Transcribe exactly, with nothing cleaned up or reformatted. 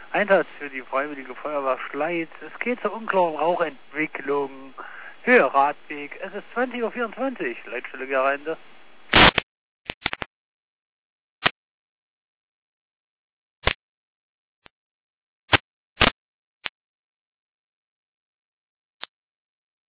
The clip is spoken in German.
Einsatz für die Freiwillige Feuerwehr Schleiz. Es geht zur unklaren Rauchentwicklung. Höhe Radweg. Es ist zwanzig Uhr vierundzwanzig. Leitstelle Gerende.